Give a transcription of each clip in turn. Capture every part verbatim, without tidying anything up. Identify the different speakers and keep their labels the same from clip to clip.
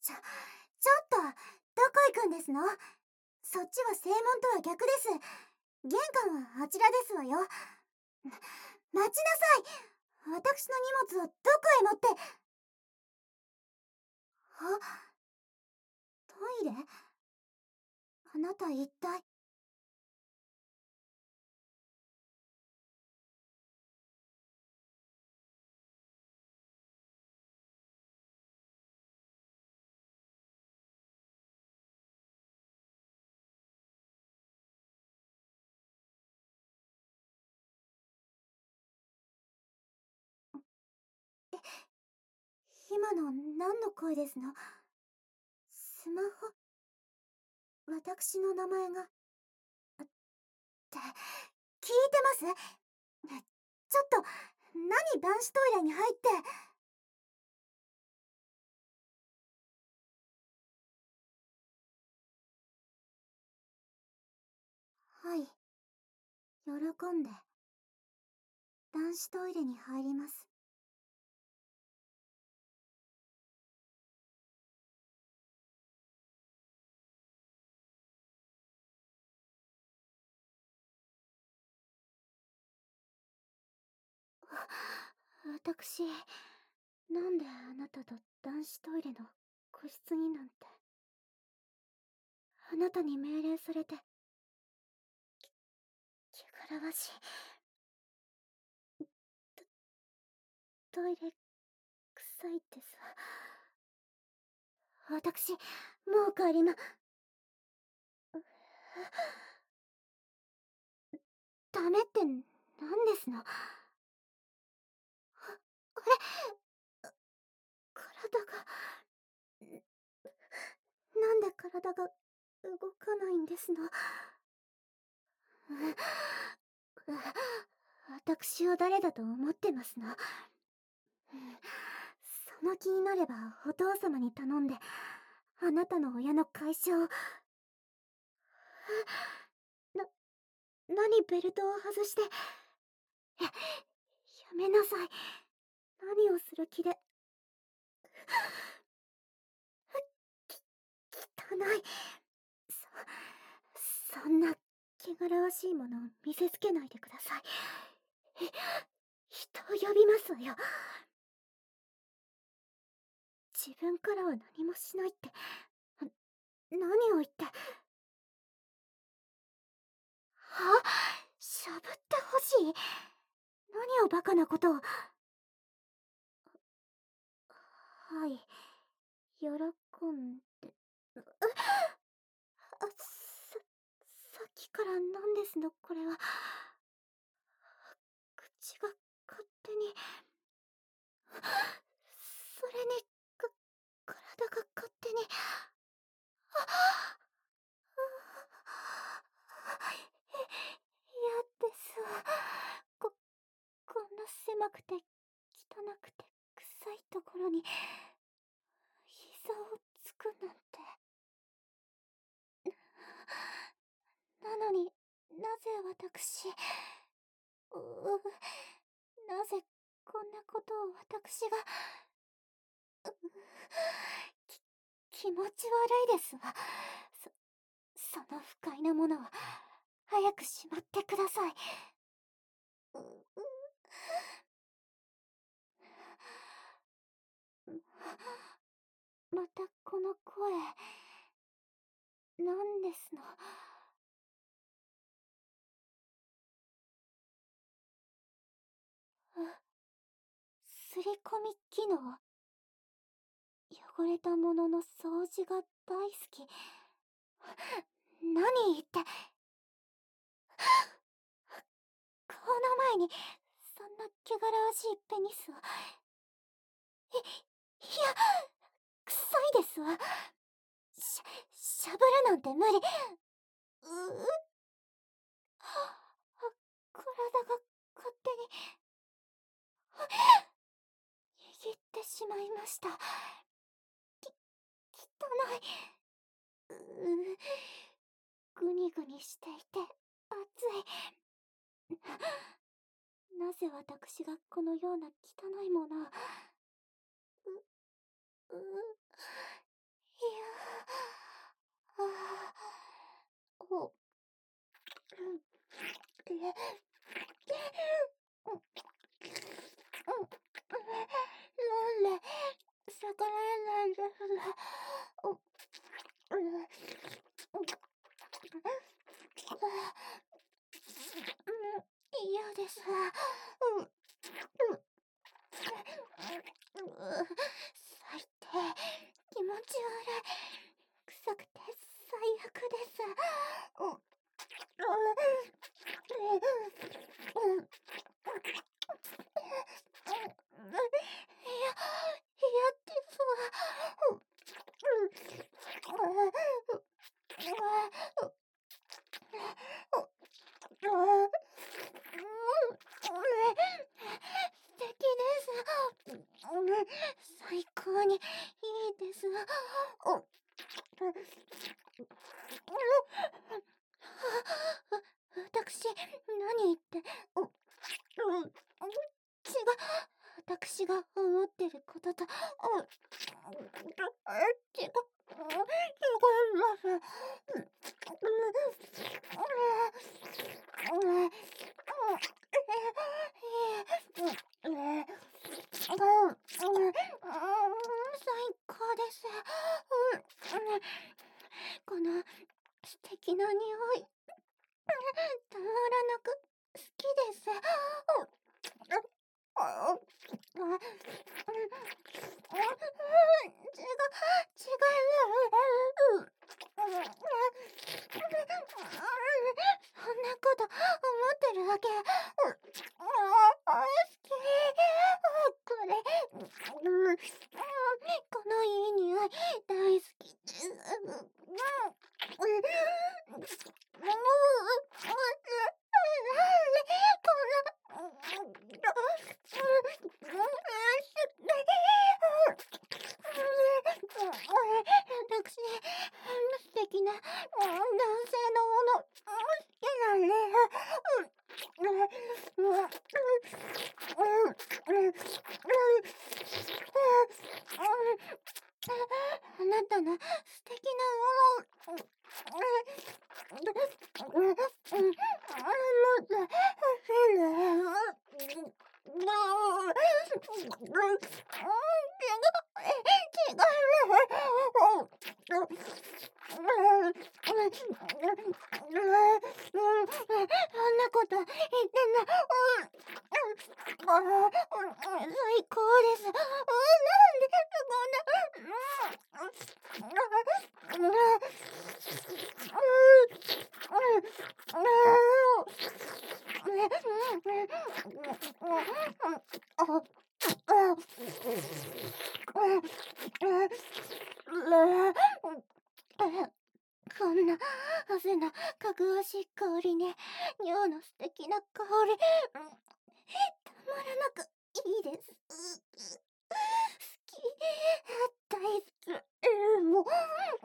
Speaker 1: ちょ、ちょっと、どこ行くんですの？そっちは正門とは逆です。玄関はあちらですわよ。待ちなさい。私の荷物をどこへ持って。あ、トイレ？あなた一体。え、今の何の声ですの？スマホ？私の名前が、って、聞いてます？ちょっと、何男子トイレに入って。はい。喜んで。男子トイレに入ります。私、なんであなたと男子トイレの個室になんて。あなたに命令されて、汚らわしい。ト、トイレ、臭いですわ。私、もう帰りま。ダメって何ですの？あ、あれ、体が、なんで体が動かないんですの？私を誰だと思ってますの？その気になればお父様に頼んで、あなたの親の解消を。な、何ベルトを外して。や、やめなさい。何をする気で。き、汚い。そ、そんな汚らわしいものを見せつけないでください。人を呼びますわよ。自分からは何もしないって、何を言って。は？しゃぶってほしい？何をバカなことを。はい、喜んで。あ、さ、さっきから何ですのこれは。口が勝手に。それに、か、体が勝手に。あ、嫌ですわ。こ、こんな狭くて、汚くて、臭いところに、膝をつくなんて。なのになぜ私、うう、なぜこんなことを私が、う、き、気持ち悪いですわ。そ、その不快なものは早くしまってください。う、う、またこの声、なんですの？すり込み機能？汚れたものの掃除が大好き。何言って。顔の前にそんな汚らわしいペニスを。い、いや、臭いですわ。しゃ、しゃぶるなんて無理。うう、あ、体が勝手に握ってしまいました。き、汚い。うう、ぐにぐにしていて熱い。なぜ私がこのような汚いものを。う、う、 なんで逆らえないんですね。嫌です。最低。気持ち悪い。臭くて最悪です。いや、嫌ですわ。素敵です。最高にいいです。私、何言って、違う、私が思ってることと、違う、違います。最高です。この素敵な匂い、たまらなく好きです。違う、違う。そんなこと思ってるだけ。好き。これ、このいい匂い大好き。私、素敵な男性のもの好きなんで。あなたの素敵なものそんなこと言ってんの。最高です。なんでこんな。こんな汗のかぐわしい香りに尿の素敵な香り、たまらなくいいです。好き、大好き。もう、好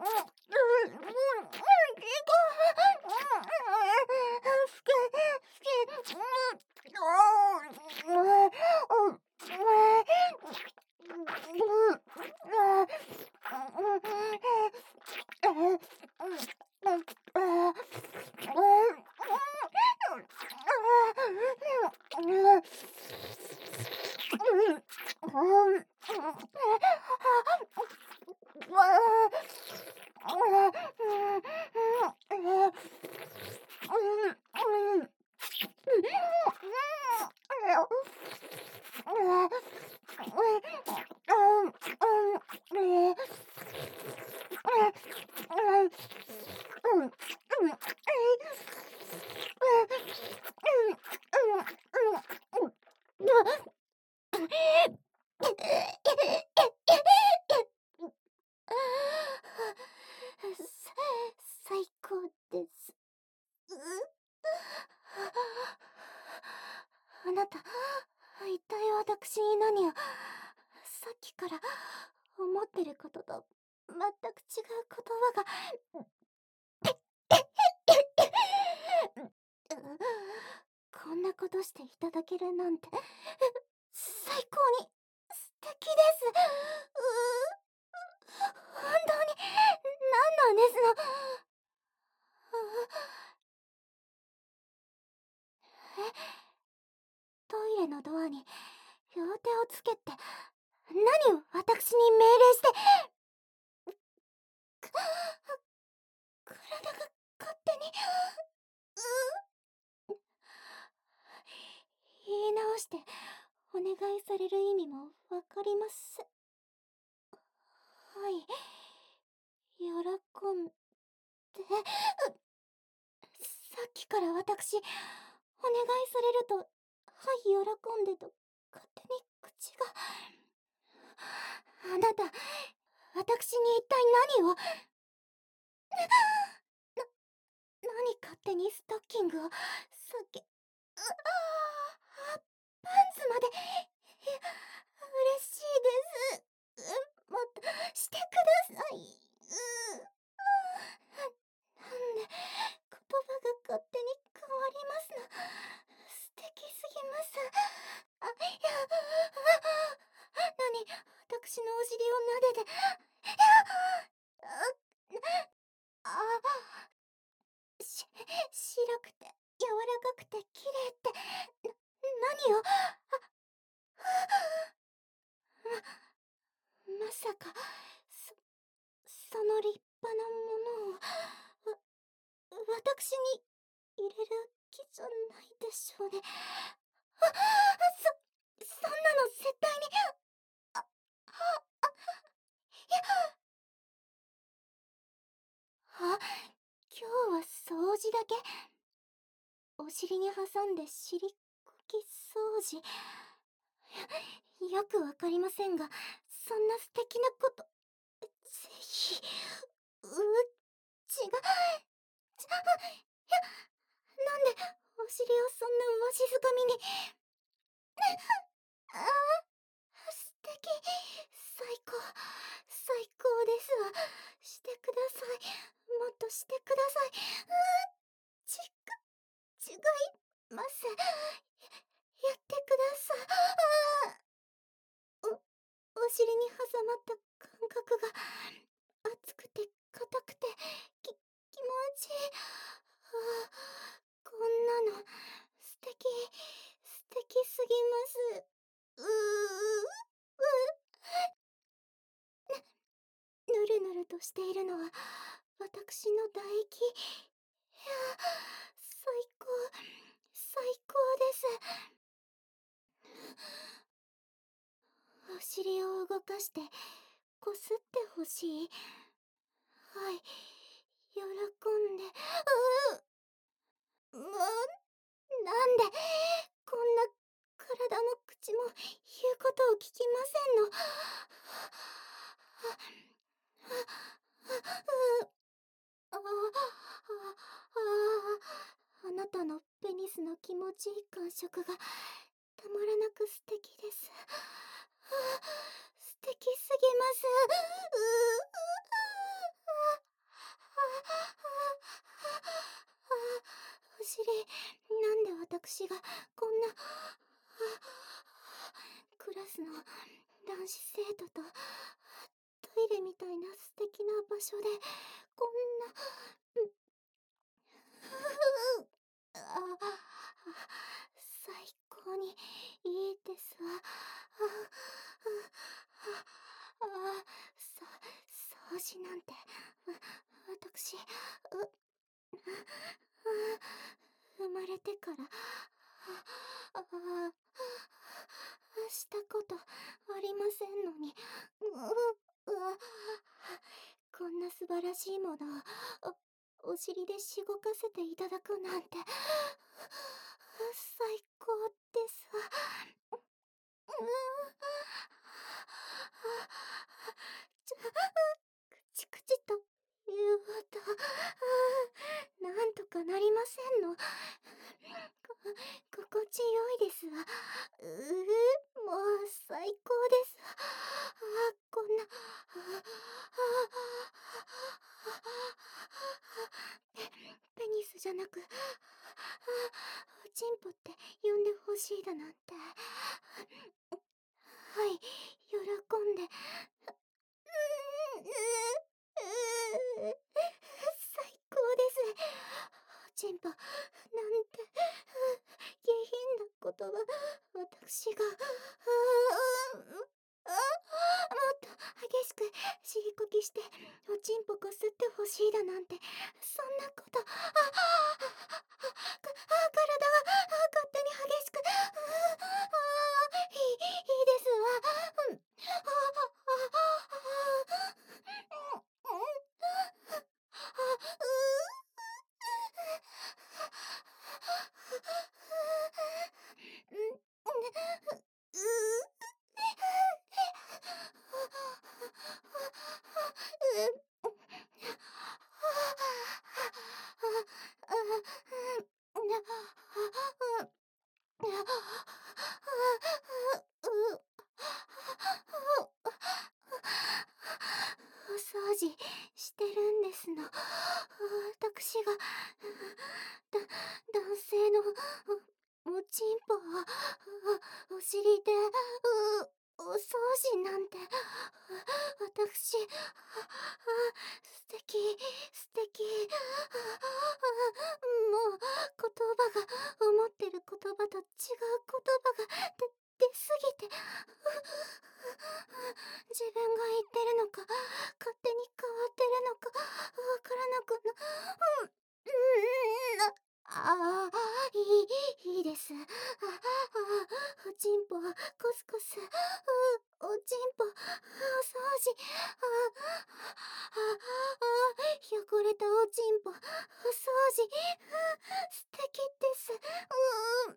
Speaker 1: 最高です。あなた、一体私に何を、さっきから思ってることと全く違う言葉が。こんなことしていただけるなんて、最高に素敵です。本当に、何なんですの。 え、トイレのドアに両手をつけて、何を私に命令して。く、体が勝手に、う言い直してお願いされる意味もわかります。はい、喜んで。さっきから私、お願いされると、はい、喜んでと、勝手に口が。あなた、私に一体何を。な、何勝手にストッキングを、さっき、う、あ、パンツまで、いや、嬉しいです。う、もっと、してください。う、なんで、言葉が勝手に変わりますの。素敵すぎます。あ、いや、あ、何、私のお尻を撫でて、いや、あ、あ、し、白くて、柔らかくて、綺麗って、な、何を、ま、まさか、そ、その立派なものを、わ、私に入れる気じゃないでしょうね。あ、そ、そんなの絶対に、あ、あ、あ、いや、あ、今日は掃除だけ。お尻に挟んで尻拭き掃除。よくわかりませんが、そんな素敵なこと、ぜひ、う、違う、ちゃ、いや、なんで、お尻をそんなわしづかみに。ああ、素敵、最高、最高ですわ。してください。もっとしてください。うー、ちく、違います。や、やってください。ああ。お、お尻に挟まった感覚が、熱くて硬くて、き、気持ちいい。ああ、こんなの、素敵、素敵すぎます。うう、う、ぬるぬるとしているのは、私の唾液。いや、最高、最高です。お尻を動かして、こすってほしい。はい、喜んで。うう、もう、なんで、こんな、体も口も言うことを聞きませんの。ああ、ああ、あなたのペニスの気持ちいい感触がたまらなく素敵です。素敵すぎます。お尻、なんで私がこんなクラスの男子生徒とトイレみたいな素敵な場所でこんな、ああ、最高にいいですわ。ああ、ああ、そ、掃除なんて、わ、私、う、生まれてから、ああ、したことありませんのに、う、うわ、こんな素晴らしいものを、お、お尻でしごかせていただくなんて、最高ですわ。う、ちょ、くちくちという音、なんとかなりませんの。こ、心地よいですわ。うう、もう最高ですわ。あ、こんな、あペ、ペニスじゃなく、おちんぽって呼んでほしいだなんて。はい、喜んで。最高です。おちんぽ、なんて、元私が、あーあ、もっと激しく尻こきしておちんぽこすってほしいだなんて、そんなこと、あ、あ、あ、かあ、体が勝手に激しく、ああ、いい、いいですわ。うん、あ、あ、あ、うん、うん、あ、う、うん、うん、お掃除してるんですの。私が、だ、男性のお、おちんぽを、お尻で、う、お掃除なんて、私、素敵、素敵、もう、言葉が、思ってる言葉と違う言葉が、で、出すぎて、自分が言ってるのか、勝手に変わってるのか、わからなくな、うん、うん、ああ、いい、いいです。あ、あ、おちんぽ、コスコス、う、おちんぽ、お掃除、あ、あ、あ、汚れたおちんぽ、お掃除、素敵です。うん、うん、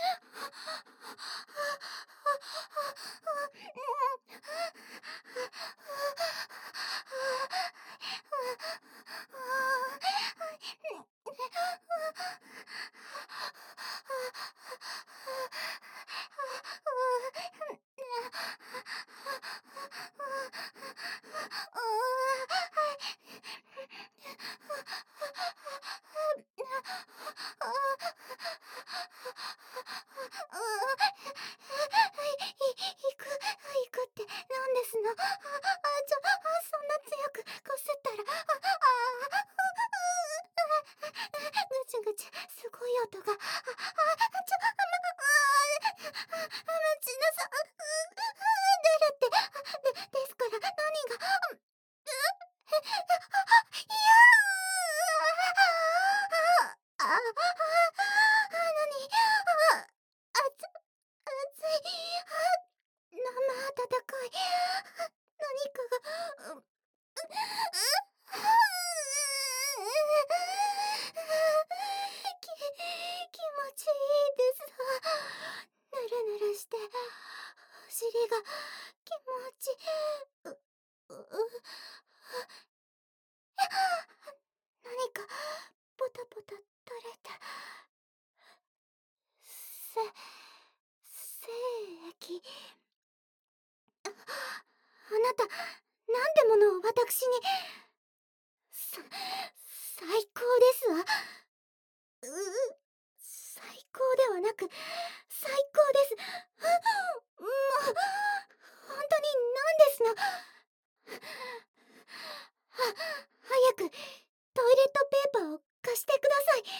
Speaker 1: いく、いくってなんですの。あ、あ、ちょ、あ、そんな強くこすったら、あ、あ、ぐちゅぐちゅ、すごい音が、あ、あ、ちょ、ま、あ、あ、待ちなさ、う、出るって、で、ですから何が、う、いやあ、あ、あ、何、あ、あつ、熱い、生温かい、何かが、う、き、気持ちいいですわ。ぬるぬるして、お尻が気持ち、う、う、う、何か、ポタポタ垂れて、せ、精液。あなた、なんてものを私に、さ、最高ですわ。う、最高ではなく、最高です。もう、本当に何ですの。は、早く、トイレットペーパーを貸してください。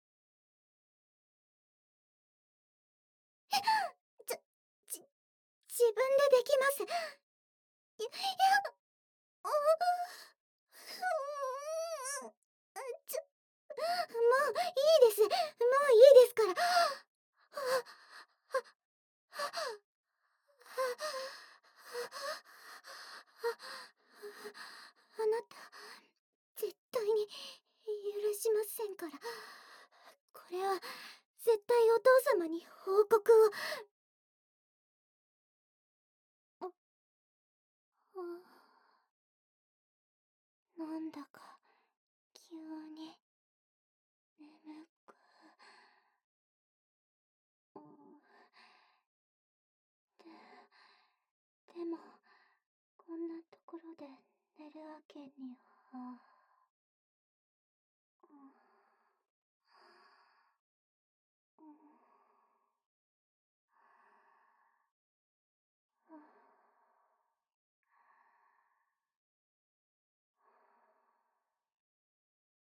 Speaker 1: ちょ、ち、自分でできます。い、いや、お、う、ちょ、もういいです。もういいですから。は、あなた、絶対に許しませんから。これは、絶対お父様に報告を。あ、あ、なんだか、急に、眠く、うん、で、でも、こんなところで寝るわけには。